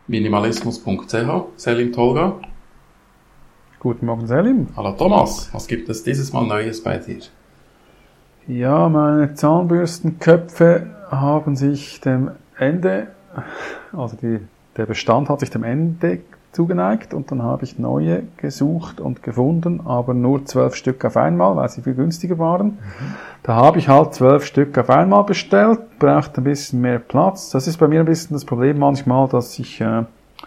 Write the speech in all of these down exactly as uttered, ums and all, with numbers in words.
minimalismus punkt c h. Selim Tolga. Guten Morgen, Selim. Hallo Thomas, was gibt es dieses Mal Neues bei dir? Ja, meine Zahnbürstenköpfe haben sich dem Ende, also die, der Bestand hat sich dem Ende zugeneigt und dann habe ich neue gesucht und gefunden, aber nur zwölf Stück auf einmal, weil sie viel günstiger waren. Mhm. Da habe ich halt zwölf Stück auf einmal bestellt, braucht ein bisschen mehr Platz. Das ist bei mir ein bisschen das Problem manchmal, dass ich äh,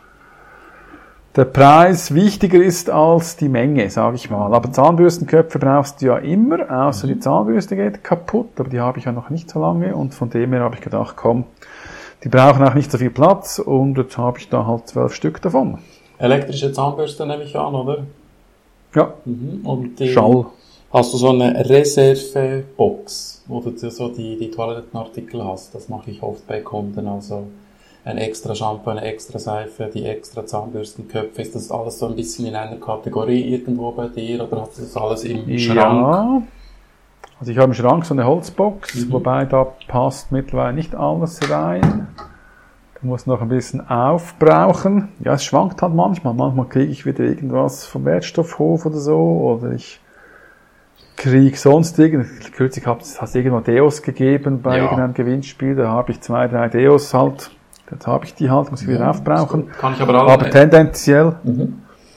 der Preis wichtiger ist als die Menge, sage ich mal. Aber Zahnbürstenköpfe brauchst du ja immer, außer die Zahnbürste geht kaputt, aber die habe ich ja noch nicht so lange und von dem her habe ich gedacht, komm, die brauchen auch nicht so viel Platz und jetzt habe ich da halt zwölf Stück davon. Elektrische Zahnbürste nehme ich an, oder? Ja. Mhm. Und die, Schall. Hast du so eine Reservebox, wo du so die, die Toilettenartikel hast? Das mache ich oft bei Kunden, also ein extra Shampoo, eine extra Seife, die extra Zahnbürstenköpfe. Ist das alles so ein bisschen in einer Kategorie irgendwo bei dir oder hast du das alles im Ja. Schrank? Also ich habe im Schrank so eine Holzbox, Mhm. wobei da passt mittlerweile nicht alles rein. Du musst noch ein bisschen aufbrauchen. Ja, es schwankt halt manchmal. Manchmal kriege ich wieder irgendwas vom Wertstoffhof oder so, oder ich kriege sonst irgendwas. Kürzlich hat es irgendwo Deos gegeben bei Ja. irgendeinem Gewinnspiel. Da habe ich zwei, drei Deos halt. Jetzt habe ich die halt, muss ich wieder Ja, aufbrauchen. kann ich aber alle Aber tendenziell, Mhm.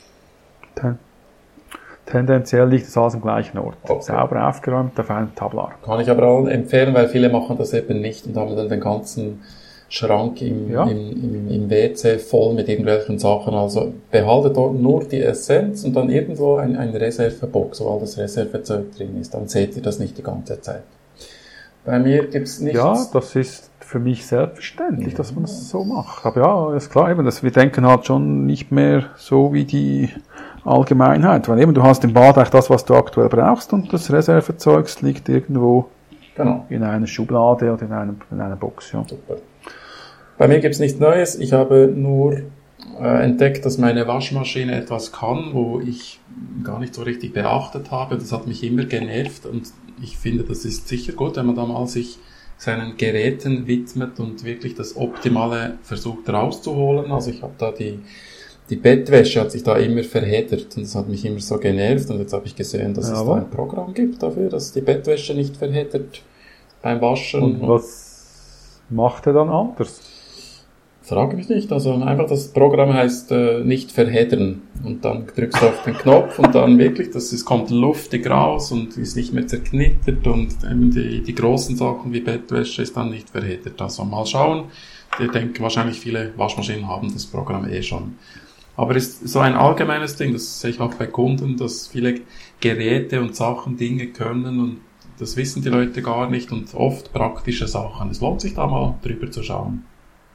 ten, tendenziell liegt es alles am gleichen Ort. Okay. Sauber aufgeräumt auf einem Tablar. Kann ich aber allen empfehlen, weil viele machen das eben nicht und haben dann den ganzen Schrank im, Ja. im, im, im W C voll mit irgendwelchen Sachen. Also behalte dort nur die Essenz und dann irgendwo ein, eine Reservebox, wo all das Reservezeug drin ist. Dann seht ihr das nicht die ganze Zeit. Bei mir gibt's nichts. Ja, das ist für mich selbstverständlich, ja, dass man das so macht. Aber ja, ist klar, eben, dass wir denken halt schon nicht mehr so wie die Allgemeinheit. Weil eben, du hast im Bad eigentlich das, was du aktuell brauchst und das Reservezeugs liegt irgendwo Genau. in einer Schublade oder in, einem, in einer Box. Ja. Super. Bei mir gibt's nichts Neues. Ich habe nur äh, entdeckt, dass meine Waschmaschine etwas kann, wo ich gar nicht so richtig beachtet habe. Das hat mich immer genervt und ich finde, das ist sicher gut, wenn man da mal sich seinen Geräten widmet und wirklich das Optimale versucht rauszuholen. Also ich habe da die, die Bettwäsche hat sich da immer verheddert und das hat mich immer so genervt und jetzt habe ich gesehen, dass Ja, es da ein Programm gibt dafür, dass die Bettwäsche nicht verheddert beim Waschen. Und was macht er dann anders? Frage mich nicht, also einfach das Programm heißt äh, nicht verheddern und dann drückst du auf den Knopf und dann wirklich, das ist, kommt luftig raus und ist nicht mehr zerknittert und eben die, die großen Sachen wie Bettwäsche ist dann nicht verheddert. Also mal schauen, ich denke wahrscheinlich viele Waschmaschinen haben das Programm eh schon. Aber ist so ein allgemeines Ding, das sehe ich auch bei Kunden, dass viele Geräte und Sachen Dinge können und das wissen die Leute gar nicht und oft praktische Sachen. Es lohnt sich da mal drüber zu schauen.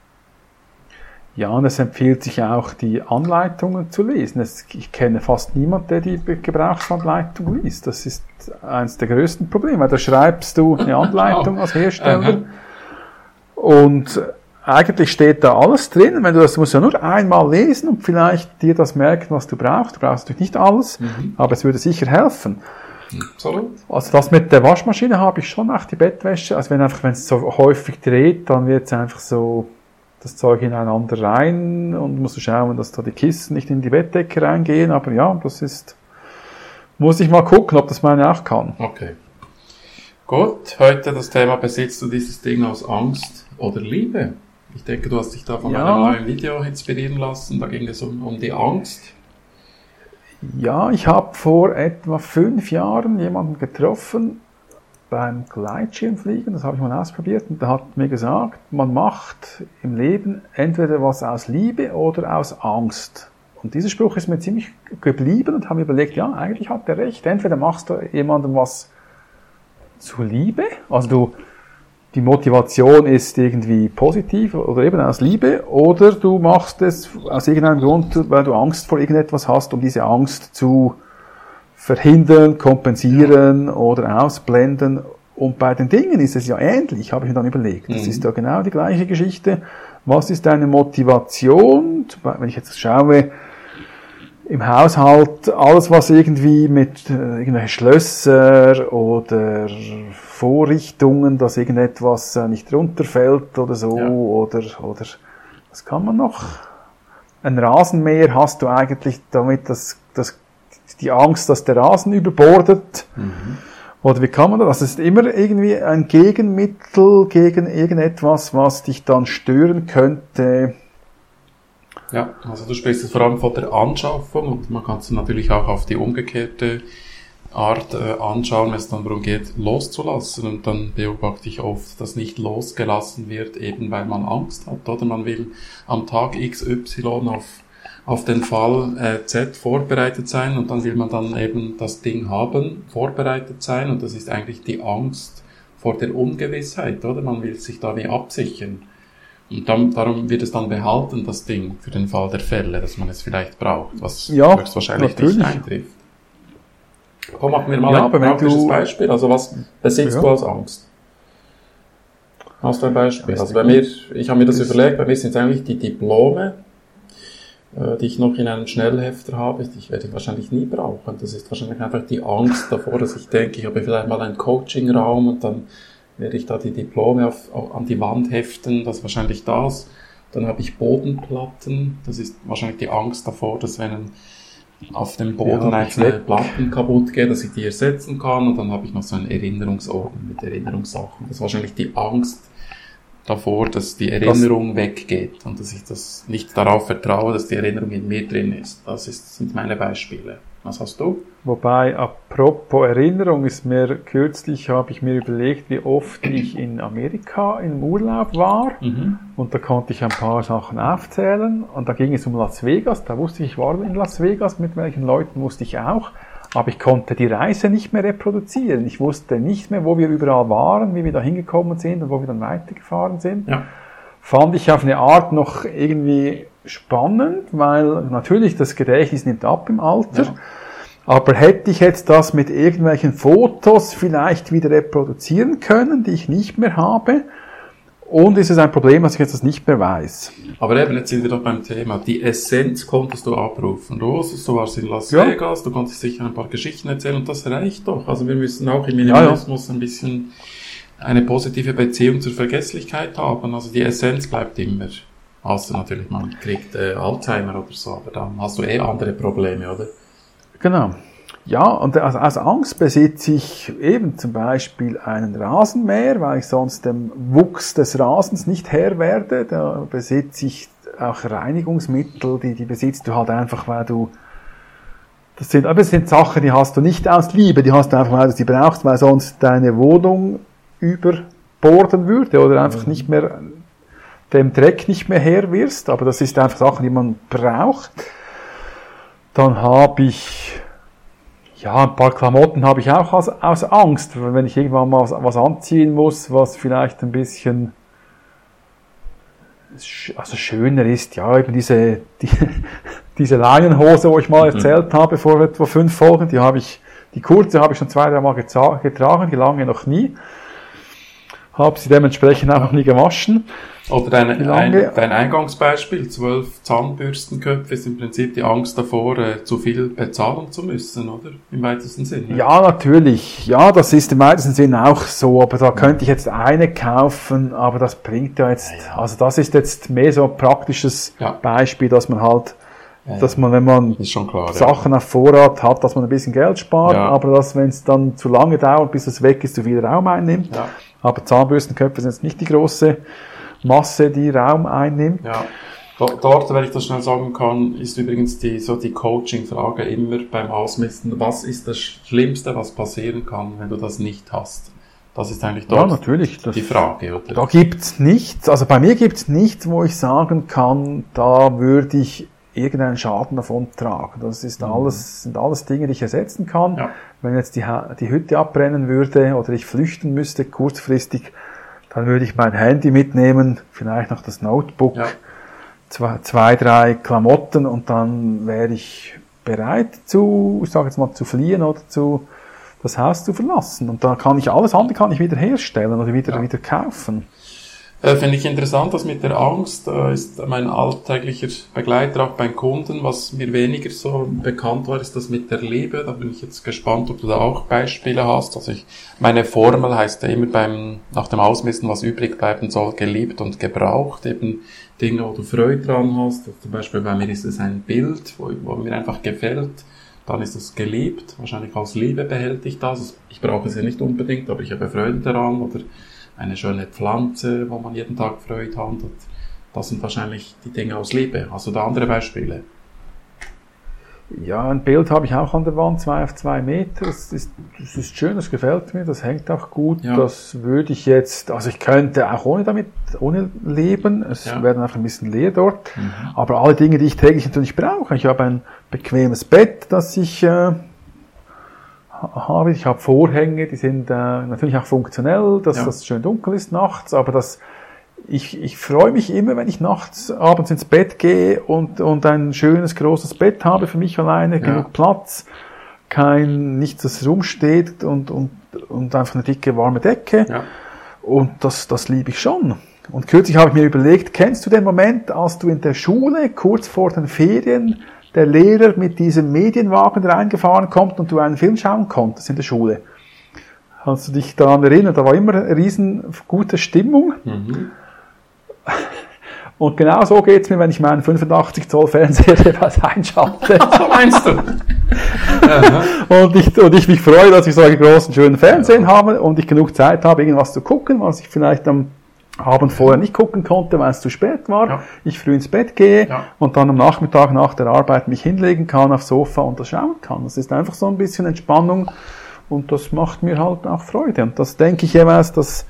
Ja, und es empfiehlt sich auch, die Anleitungen zu lesen. Es, ich kenne fast niemanden, der die Gebrauchsanleitung liest. Das ist eines der größten Probleme. Da schreibst du eine Anleitung als Hersteller und eigentlich steht da alles drin. Wenn du das musst du ja nur einmal lesen und vielleicht dir das merken, was du brauchst. Du brauchst natürlich nicht alles, mhm. aber es würde sicher helfen. Absolut. Also das mit der Waschmaschine habe ich schon auch die Bettwäsche. Also wenn einfach, wenn es so häufig dreht, dann wird es einfach so das Zeug ineinander rein und musst du schauen, dass da die Kissen nicht in die Bettdecke reingehen. Aber ja, das ist, muss ich mal gucken, ob das meine auch kann. Okay. Gut, heute das Thema, besitzt du dieses Ding aus Angst oder Liebe? Ich denke, du hast dich da von ja. einem neuen Video inspirieren lassen. Da ging es um, um die Angst. Ja, ich habe vor etwa fünf Jahren jemanden getroffen beim Gleitschirmfliegen, das habe ich mal ausprobiert und der hat mir gesagt, man macht im Leben entweder was aus Liebe oder aus Angst. Und dieser Spruch ist mir ziemlich geblieben und habe mir überlegt, ja, eigentlich hat er recht. Entweder machst du jemandem was zur Liebe, also du, die Motivation ist irgendwie positiv oder eben aus Liebe, oder du machst es aus irgendeinem Grund, weil du Angst vor irgendetwas hast, um diese Angst zu verhindern, kompensieren ja. oder ausblenden. Und bei den Dingen ist es ja ähnlich, habe ich mir dann überlegt. Das mhm. ist ja genau die gleiche Geschichte. Was ist deine Motivation? Wenn ich jetzt schaue, im Haushalt, alles was irgendwie mit äh, irgendwelchen Schlösser oder Vorrichtungen, dass irgendetwas äh, nicht runterfällt oder so, ja. oder, oder, was kann man noch? ein Rasenmäher hast du eigentlich damit das, das, die Angst, dass der Rasen überbordet. Mhm. Oder wie kann man das? Das ist immer irgendwie ein Gegenmittel gegen irgendetwas, was dich dann stören könnte. Ja, also du sprichst es vor allem von der Anschaffung und man kann es natürlich auch auf die umgekehrte Art äh, anschauen, wenn es dann darum geht, loszulassen. Und dann beobachte ich oft, dass nicht losgelassen wird, eben weil man Angst hat. Oder man will am Tag X Y auf, auf den Fall äh, Z vorbereitet sein und dann will man dann eben das Ding haben, vorbereitet sein. Und das ist eigentlich die Angst vor der Ungewissheit, oder? Man will sich da wie absichern. Und dann, darum wird es dann behalten, das Ding, für den Fall der Fälle, dass man es vielleicht braucht, was ja, höchstwahrscheinlich nicht eintrifft. Komm, machen wir mal ja, ein praktisches Beispiel. Also was besitzt ja. du als Angst? Hast du ein Beispiel? Also bei mir, ich habe mir das überlegt, bei mir sind es eigentlich die Diplome, äh, die ich noch in einem Schnellhefter habe. Ich werde wahrscheinlich nie brauchen. Das ist wahrscheinlich einfach die Angst davor, dass ich denke, ich habe vielleicht mal einen Coaching-Raum und dann werde ich da die Diplome auf, auf, an die Wand heften. Das ist wahrscheinlich das. Dann habe ich Bodenplatten. Das ist wahrscheinlich die Angst davor, dass wenn ein auf dem Boden ja, einzelne Platten kaputt geht, dass ich die ersetzen kann. Und dann habe ich noch so einen Erinnerungsorden mit Erinnerungssachen. Das ist wahrscheinlich die Angst davor, dass die Erinnerung das weggeht und dass ich das nicht darauf vertraue, dass die Erinnerung in mir drin ist. Das ist, sind meine Beispiele. Was hast du? Wobei, apropos Erinnerung, ist mir kürzlich, habe ich mir überlegt, wie oft ich in Amerika im Urlaub war. Mhm. Und da konnte ich ein paar Sachen aufzählen. Und da ging es um Las Vegas. Da wusste ich, ich war in Las Vegas, mit welchen Leuten wusste ich auch. Aber ich konnte die Reise nicht mehr reproduzieren. Ich wusste nicht mehr, wo wir überall waren, wie wir da hingekommen sind und wo wir dann weitergefahren sind. Ja. Fand ich auf eine Art noch irgendwie spannend, weil natürlich das Gedächtnis nimmt ab im Alter. Ja. Aber hätte ich jetzt das mit irgendwelchen Fotos vielleicht wieder reproduzieren können, die ich nicht mehr habe? Und ist es ein Problem, dass ich jetzt das nicht mehr weiß? Aber eben, jetzt sind wir doch beim Thema. Die Essenz konntest du abrufen. Du wusstest, du warst in Las ja. Vegas, du konntest sicher ein paar Geschichten erzählen und das reicht doch. Also wir müssen auch im Minimalismus ja, ja. ein bisschen eine positive Beziehung zur Vergesslichkeit haben. Also die Essenz bleibt immer. Außer natürlich, man kriegt äh, Alzheimer oder so, aber dann hast du eh andere Probleme, oder? Genau. Ja, und aus, aus Angst besitze ich eben zum Beispiel einen Rasenmäher, weil ich sonst dem Wuchs des Rasens nicht Herr werde. Da besitze ich auch Reinigungsmittel, die, die besitzt du halt einfach, weil du, das sind, aber das sind Sachen, die hast du nicht aus Liebe, die hast du einfach, weil du sie brauchst, weil sonst deine Wohnung überborden würde oder einfach nicht mehr, dem Dreck nicht mehr Herr wirst. Aber das ist einfach Sachen, die man braucht. Dann habe ich, ja, ein paar Klamotten habe ich auch aus, aus Angst, wenn ich irgendwann mal was, was anziehen muss, was vielleicht ein bisschen also schöner ist. Ja, eben diese, die, diese Leinenhose, wo ich mal erzählt habe vor etwa fünf Folgen, die habe ich, die kurze habe ich schon zwei, drei Mal getragen, die lange noch nie. Habe sie dementsprechend auch noch nie gewaschen. Oder dein, ein, dein Eingangsbeispiel, zwölf Zahnbürstenköpfe, ist im Prinzip die Angst davor, äh, zu viel bezahlen zu müssen, oder? Im weitesten Sinne. Ja, natürlich. Ja, das ist im weitesten Sinne auch so, aber da könnte ich jetzt eine kaufen, aber das bringt ja jetzt, ja, ja. also das ist jetzt mehr so ein praktisches ja. Beispiel, dass man halt, ja, ja. dass man, wenn man ist schon klar, Sachen ja. auf Vorrat hat, dass man ein bisschen Geld spart, ja. aber dass, wenn es dann zu lange dauert, bis es weg ist, zu viel Raum einnimmt. Ja. Aber Zahnbürstenköpfe sind jetzt nicht die große Masse, die Raum einnimmt. Ja. Dort, wenn ich das schnell sagen kann, ist übrigens die, so die Coaching-Frage immer beim Ausmisten, was ist das Schlimmste, was passieren kann, wenn du das nicht hast? Das ist eigentlich dort ja, natürlich, das, die Frage, oder? Da gibt's nichts, also bei mir gibt's nichts, wo ich sagen kann, da würde ich irgendeinen Schaden davon tragen. Das ist mhm. alles, sind alles Dinge, die ich ersetzen kann. Ja. Wenn jetzt die, die Hütte abbrennen würde oder ich flüchten müsste kurzfristig, dann würde ich mein Handy mitnehmen, vielleicht noch das Notebook, ja. zwei, zwei, drei Klamotten und dann wäre ich bereit zu, ich sage jetzt mal, zu fliehen oder zu das Haus zu verlassen. Und da kann ich alles andere kann ich wieder herstellen oder wieder, ja. wieder kaufen. Äh, Finde ich interessant, dass mit der Angst äh, ist mein alltäglicher Begleiter auch beim Kunden. Was mir weniger so bekannt war, ist das mit der Liebe. Da bin ich jetzt gespannt, ob du da auch Beispiele hast. Also ich, meine Formel heißt ja immer beim, nach dem Ausmessen, was übrig bleiben soll, geliebt und gebraucht. Eben Dinge, wo du Freude dran hast. Also zum Beispiel bei mir ist es ein Bild, wo, wo mir einfach gefällt. Dann ist es geliebt. Wahrscheinlich aus Liebe behält ich das. Ich brauche es ja nicht unbedingt, aber ich habe Freude daran. Oder eine schöne Pflanze, wo man jeden Tag Freude hat. Das sind wahrscheinlich die Dinge aus Liebe. Also da andere Beispiele. Ja, ein Bild habe ich auch an der Wand, zwei auf zwei Meter. Das ist, das ist schön, das gefällt mir, das hängt auch gut. Ja. Das würde ich jetzt, also ich könnte auch ohne damit, ohne leben. Es ja. wäre dann einfach ein bisschen leer dort. Mhm. Aber alle Dinge, die ich täglich natürlich brauche. Ich habe ein bequemes Bett, das ich äh, habe. Ich habe Vorhänge, die sind äh, natürlich auch funktionell, dass ja. das schön dunkel ist nachts, aber das, ich, ich freue mich immer, wenn ich nachts abends ins Bett gehe und, und ein schönes, großes Bett habe für mich alleine, ja. genug Platz, kein, nichts, das rumsteht und, und, und einfach eine dicke, warme Decke. Ja. Und das, das liebe ich schon. Und kürzlich habe ich mir überlegt, kennst du den Moment, als du in der Schule, kurz vor den Ferien, der Lehrer mit diesem Medienwagen reingefahren kommt und du einen Film schauen konntest in der Schule? Kannst du dich daran erinnern? Da war immer eine riesen gute Stimmung. Mhm. Und genau so geht's mir, wenn ich meinen fünfundachtzig Zoll Fernseher jeweils einschalte. So meinst du? und, ich, und ich mich freue, dass ich so einen großen, schönen Fernsehen ja. habe und ich genug Zeit habe, irgendwas zu gucken, was ich vielleicht am Abend vorher nicht gucken konnte, weil es zu spät war. Ja. Ich früh ins Bett gehe ja. und dann am Nachmittag nach der Arbeit mich hinlegen kann aufs Sofa und das schauen kann. Das ist einfach so ein bisschen Entspannung und das macht mir halt auch Freude. Und das denke ich jeweils, dass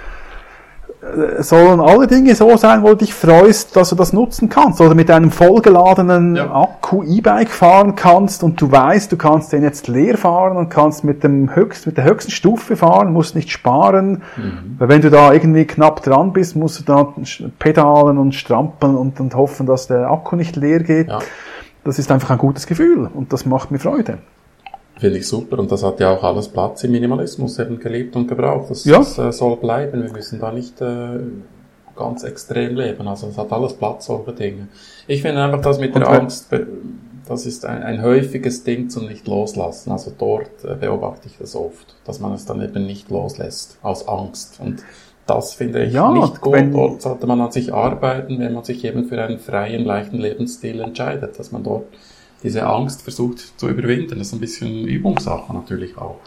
sollen alle Dinge so sein, wo du dich freust, dass du das nutzen kannst. Oder mit einem vollgeladenen ja. Akku E-Bike fahren kannst und du weißt, du kannst den jetzt leer fahren und kannst mit dem höchst, mit der höchsten Stufe fahren, musst nicht sparen. Mhm. Weil wenn du da irgendwie knapp dran bist, musst du da pedalen und strampeln und, und hoffen, dass der Akku nicht leer geht. Ja. Das ist einfach ein gutes Gefühl und das macht mir Freude. Finde ich super. Und das hat ja auch alles Platz im Minimalismus, eben geliebt und gebraucht. Das, ja. das äh, soll bleiben. Wir müssen da nicht äh, ganz extrem leben. Also es hat alles Platz, solche Dinge. Ich finde einfach, dass mit der Angst, das ist ein, ein häufiges Ding zum nicht loslassen. Also dort äh, beobachte ich das oft, dass man es dann eben nicht loslässt, aus Angst. Und das finde ich ja, nicht gut. Dort sollte man an sich arbeiten, wenn man sich eben für einen freien, leichten Lebensstil entscheidet, dass man dort diese Angst versucht zu überwinden. Das ist ein bisschen Übungssache natürlich auch.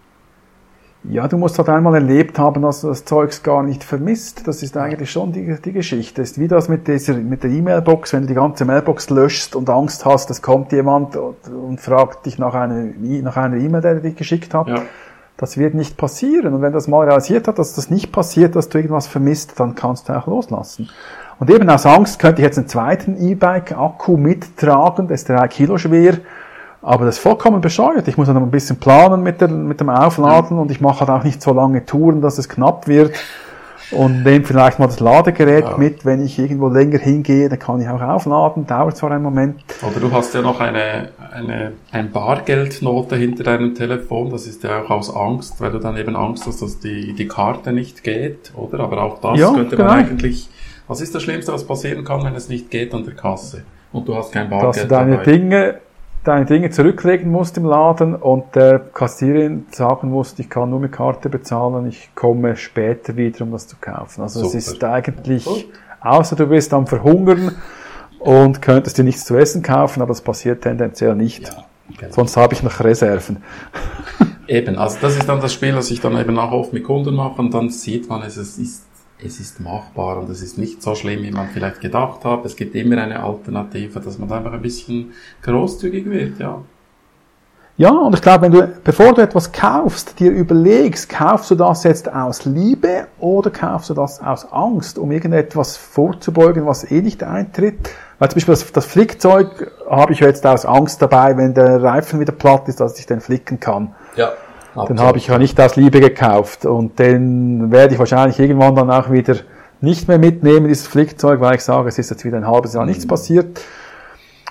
Ja, du musst halt einmal erlebt haben, dass du das Zeugs gar nicht vermisst. Das ist eigentlich schon die, die Geschichte. Das ist wie das mit dieser, mit der E-Mail-Box, wenn du die ganze Mailbox löschst und Angst hast, es kommt jemand und, und fragt dich nach einer, nach einer E-Mail, der dich geschickt hat. Ja. Das wird nicht passieren. Und wenn das mal realisiert hat, dass das nicht passiert, dass du irgendwas vermisst, dann kannst du auch loslassen. Und eben aus Angst könnte ich jetzt einen zweiten E-Bike-Akku mittragen, der ist drei Kilo schwer, aber das ist vollkommen bescheuert. Ich muss dann ein bisschen planen mit, der, mit dem Aufladen und ich mache halt auch nicht so lange Touren, dass es knapp wird und nehme vielleicht mal das Ladegerät ja. mit, wenn ich irgendwo länger hingehe, dann kann ich auch aufladen, dauert zwar einen Moment. Oder du hast ja noch eine, eine, ein Bargeldnote hinter deinem Telefon, das ist ja auch aus Angst, weil du dann eben Angst hast, dass die, die Karte nicht geht, oder? Aber auch das ja, könnte man genau. eigentlich... Was ist das Schlimmste, was passieren kann, wenn es nicht geht an der Kasse? Und du hast kein Bargeld Dass du deine dabei. Dinge, deine Dinge zurücklegen musst im Laden und der Kassiererin sagen musst, ich kann nur mit Karte bezahlen, ich komme später wieder, um das zu kaufen. Also Super. Es ist eigentlich, Gut. außer du bist am Verhungern und könntest dir nichts zu essen kaufen, aber das passiert tendenziell nicht. Ja, genau. Sonst habe ich noch Reserven. Eben, also das ist dann das Spiel, das ich dann eben auch oft mit Kunden mache und dann sieht man, es ist Es ist machbar und es ist nicht so schlimm, wie man vielleicht gedacht hat. Es gibt immer eine Alternative, dass man einfach ein bisschen großzügig wird, ja. Ja, und ich glaube, wenn du, bevor du etwas kaufst, dir überlegst, kaufst du das jetzt aus Liebe oder kaufst du das aus Angst, um irgendetwas vorzubeugen, was eh nicht eintritt? Weil zum Beispiel das, das Flickzeug habe ich jetzt aus Angst dabei, wenn der Reifen wieder platt ist, dass ich den flicken kann. Ja. Absolut. Den habe ich ja nicht aus Liebe gekauft und den werde ich wahrscheinlich irgendwann dann auch wieder nicht mehr mitnehmen, dieses Flickzeug, weil ich sage, es ist jetzt wieder ein halbes Jahr nichts passiert.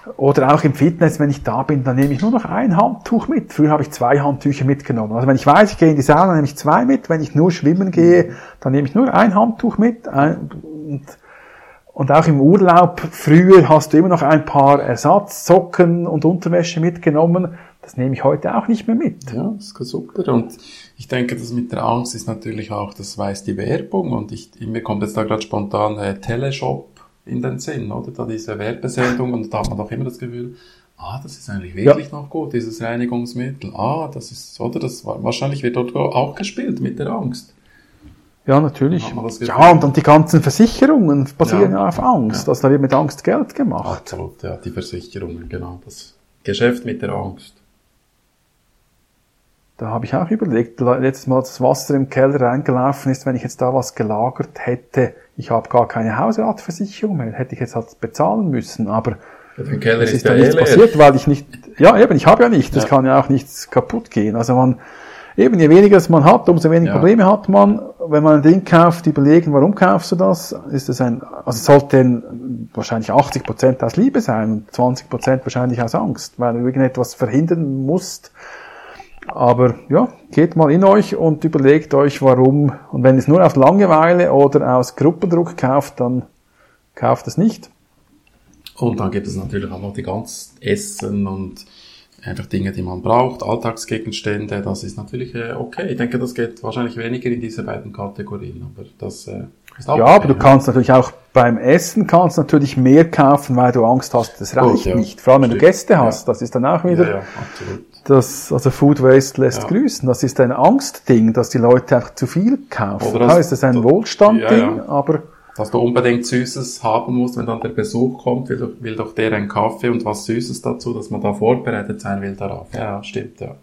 Oder auch im Fitness, wenn ich da bin, dann nehme ich nur noch ein Handtuch mit. Früher habe ich zwei Handtücher mitgenommen. Also wenn ich weiß, ich gehe in die Sauna, dann nehme ich zwei mit. Wenn ich nur schwimmen gehe, dann nehme ich nur ein Handtuch mit. Und, und auch im Urlaub, früher hast du immer noch ein paar Ersatzsocken und Unterwäsche mitgenommen. Das nehme ich heute auch nicht mehr mit. Ja, das ist super. Und ich denke, das mit der Angst ist natürlich auch, das weiß die Werbung. Und ich, mir kommt jetzt da gerade spontan äh, Teleshop in den Sinn, oder? Da diese Werbesendung, und da hat man doch immer das Gefühl, ah, das ist eigentlich wirklich ja. noch gut, dieses Reinigungsmittel. Ah, das ist, oder? Das wahrscheinlich wird dort auch gespielt mit der Angst. Ja, natürlich. Ja, und, und die ganzen Versicherungen basieren ja, ja auf Angst. Ja. Also da wird mit Angst Geld gemacht. Absolut, ja, die Versicherungen, genau. Das Geschäft mit der Angst. Da habe ich auch überlegt, letztes Mal, als das Wasser im Keller reingelaufen ist, wenn ich jetzt da was gelagert hätte, ich habe gar keine Hausratversicherung mehr, hätte ich jetzt halt bezahlen müssen, aber ja, den Keller es ist ist ja ja nichts leer. passiert, weil ich nicht, ja eben, ich habe ja nicht, das ja. kann ja auch nichts kaputt gehen. Also man, eben, je weniger es man hat, umso weniger ja. Probleme hat man. Wenn man ein Ding kauft, überlegen, warum kaufst du das? Ist das ein, also es sollte wahrscheinlich achtzig Prozent aus Liebe sein und zwanzig Prozent wahrscheinlich aus Angst, weil du irgendetwas verhindern musst. Aber ja, geht mal in euch und überlegt euch, warum. Und wenn ihr es nur aus Langeweile oder aus Gruppendruck kauft, dann kauft es nicht. Und dann gibt es natürlich auch noch die ganzen Essen und einfach Dinge, die man braucht, Alltagsgegenstände. Das ist natürlich äh, okay. Ich denke, das geht wahrscheinlich weniger in diese beiden Kategorien, aber das äh, ist auch ja, okay, aber du ja. kannst natürlich auch beim Essen kannst natürlich mehr kaufen, weil du Angst hast, das reicht Gut, ja. nicht. Vor allem, wenn Stimmt. du Gäste hast, ja. das ist dann auch wieder... Ja, ja, absolut. Das, also Food Waste lässt ja. grüßen. Das ist ein Angstding, dass die Leute einfach zu viel kaufen. Oder das, ist das ein das, Wohlstandding, ja, ja. aber... Dass du unbedingt Süßes haben musst, wenn dann der Besuch kommt, will, doch, will doch der einen Kaffee und was Süßes dazu, dass man da vorbereitet sein will darauf. Ja, stimmt, ja.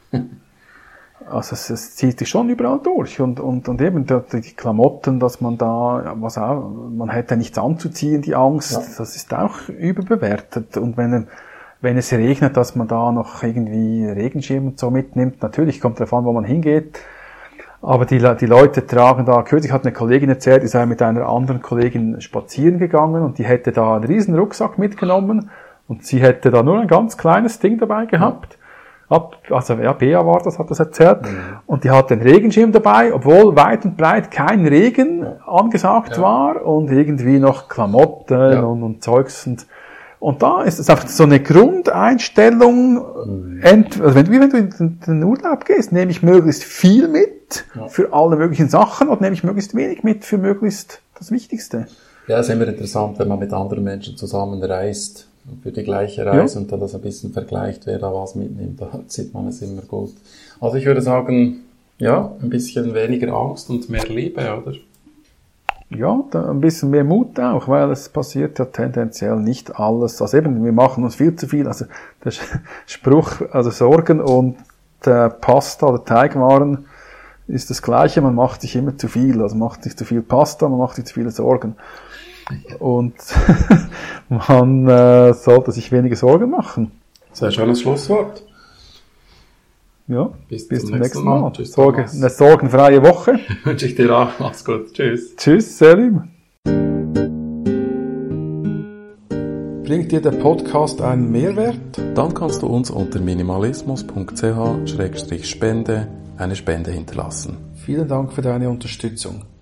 Also es, es zieht sich schon überall durch und, und, und eben die, die Klamotten, dass man da, was auch, man hätte nichts anzuziehen, die Angst, ja. das ist auch überbewertet. Und wenn Wenn es regnet, dass man da noch irgendwie Regenschirm und so mitnimmt. Natürlich kommt darauf an, wo man hingeht. Aber die, die Leute tragen da, kürzlich hat eine Kollegin erzählt, die sei mit einer anderen Kollegin spazieren gegangen und die hätte da einen riesen Rucksack mitgenommen und sie hätte da nur ein ganz kleines Ding dabei gehabt. Ab, also ja, Bea war das, hat das erzählt. Mhm. Und die hatte einen Regenschirm dabei, obwohl weit und breit kein Regen angesagt ja. war und irgendwie noch Klamotten ja. und, und Zeugs und Und da ist es einfach so eine Grundeinstellung, ent, also wenn du, wie wenn du in den Urlaub gehst, nehme ich möglichst viel mit ja. für alle möglichen Sachen oder nehme ich möglichst wenig mit für möglichst das Wichtigste. Ja, es ist immer interessant, wenn man mit anderen Menschen zusammen reist, für die gleiche Reise ja. und dann das ein bisschen vergleicht, wer da was mitnimmt, da sieht man es immer gut. Also ich würde sagen, ja, ein bisschen weniger Angst und mehr Liebe, oder? Ja, da ein bisschen mehr Mut auch, weil es passiert ja tendenziell nicht alles. Also eben, wir machen uns viel zu viel. Also der Spruch, also Sorgen und äh, Pasta oder Teigwaren ist das Gleiche. Man macht sich immer zu viel. Also man macht sich zu viel Pasta, man macht sich zu viele Sorgen. Und man äh, sollte sich weniger Sorgen machen. Sehr schönes Schlusswort. Ja, bis, bis zum, zum nächsten Mal. Mal. Tschüss, Sorge, eine sorgenfreie Woche. Wünsche ich dir auch. Mach's gut. Tschüss. Tschüss, Selim. Bringt dir der Podcast einen Mehrwert? Dann kannst du uns unter minimalismus punkt c h Schrägstrich spende eine Spende hinterlassen. Vielen Dank für deine Unterstützung.